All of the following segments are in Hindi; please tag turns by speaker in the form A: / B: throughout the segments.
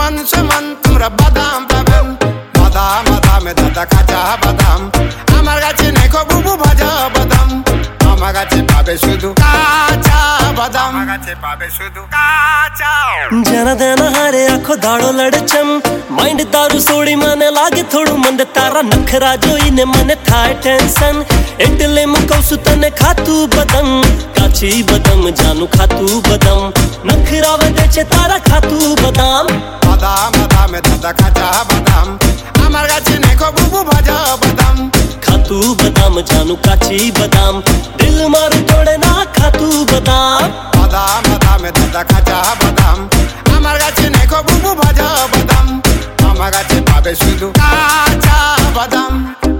A: সমান সমান তোমরা বাদাম পাবেন। বাদাম বাদামে দাদা কাঁচা বাদাম, আমার কাছে নেই বুবু ভাজা বাদাম, আমার কাছে পাবে শুধু কাঁচা বাদাম, আমার কাছে পাবে শুধু কাঁচা।
B: जरा देना हारे आखो दाड़ो लड़चम, माइंड तारू सोड़ी माने लागे थोड़ू मंद, तारा नखरा जोई ने मने थाय टेंशन, इटले मुकौसु तने खातू बदम, काची बदम जानू खातू बदम, नखरा वदे छे तारा खातू बदाम।
A: বাদাম বাদামে দাদা কাঁচা বাদাম, আমার কাছে নেই বুবু ভাজা বাদাম,
B: खातू बदाम जानू काची बदाम, दिल मारू तोड़े ना खातू बदाम।
A: বাদাম বাদামে দাদা কাঁচা বাদাম, আমার কাছে নেই বুবু ভাজা বাদাম, আমার কাছে পাবে শুধু কাঁচা বাদাম।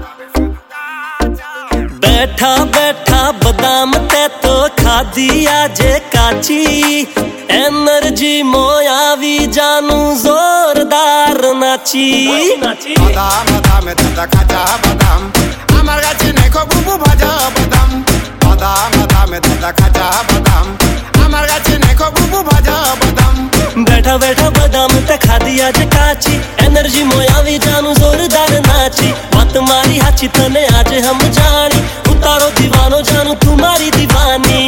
B: बैठा बैठा बादाम ते तो खादी आजे काची, एनर्जी मोयावी जानू जोरदार नाची।
A: বাদাম বাদামে দাদা কাঁচা বাদাম, আমার কাছে নেই বুবু ভাজা বাদাম, বাদাম বাদামে দাদা কাঁচা বাদাম, আমার কাছে নেই বুবু ভাজা বাদাম।
B: बैठा बैठा बादाम ते खादी आजे काची, एनर्जी मोयावी जानू जोरदार नाची। बात मारी हाची तने आज हम जानी, उतारो दीवानो जानू तुम्हारी दीवानी।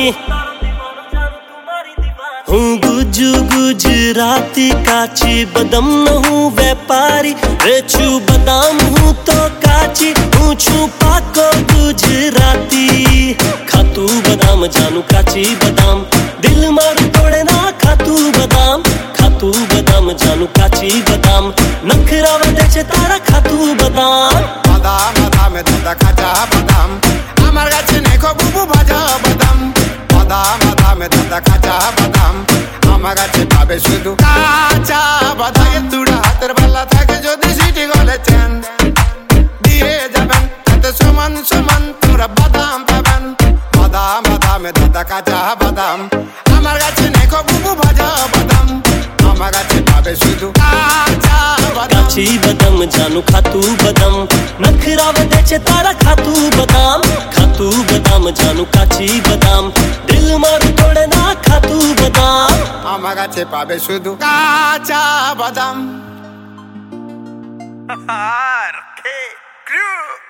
B: हूँ गुजू गुजराती काची बदम न हूँ व्यापारी, रेचू बादाम हूँ तो काची, हूँ छू पाको गुजराती। खातू बादाम जानू काची बादाम, दिल मारू तोड़े ना खातू बादाम, खातू बादाम जानू काची बादाम, नखरा वदे छे तारा खातू बादाम।
A: বাদাম বাদামে দাদা কাঁচা বাদাম, আমার কাছে নেই বুবু ভাজা বাদাম, বাদাম বাদামে দাদা কাঁচা বাদাম, আমার কাছে পাবে শুধু কাঁচা বাদাম। তুড়া হাতের বেলা থাকে যদি সিটি গলে চেন দিয়ে যাবেন, তাতে সমান সমান তোমরা বাদাম পাবেন। বাদাম বাদামে দাদা কাঁচা বাদাম, আমার কাছে নেই বুবু ভাজা বাদাম, আমার কাছে পাবে শুধু কাঁচা বাদাম।
B: काची बदम जानू खातू बदम, नखरा वदे छे तारा खातू बदाम, खातू बदाम जानू काची बदाम, दिल मारू तोड़े ना खातू बदाम।
A: আমার কাছে পাবে শুধু কাঁচা বাদাম। আর কে ক্রু